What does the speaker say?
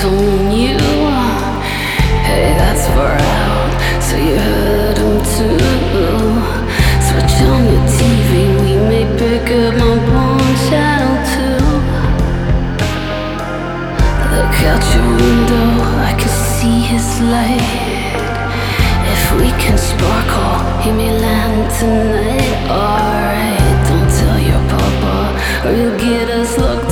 on you. Hey, that's far out, so you heard him too. Switch on your TV, we may pick up my porn channel too. Look out your window, I can see his light. If we can sparkle, he may land tonight. Alright, don't tell your papa, or you'll get us locked